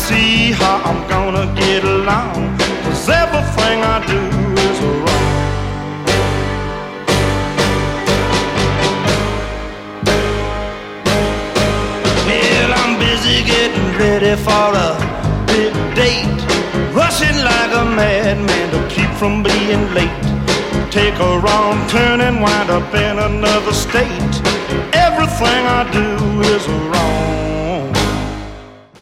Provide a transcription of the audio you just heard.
see how I'm gonna get along, 'cause everything I do is wrong. Well, I'm busy getting ready for a big date, rushing like a madman to keep from being late. Take a wrong turn and wind up in another state. Everything I do is wrong.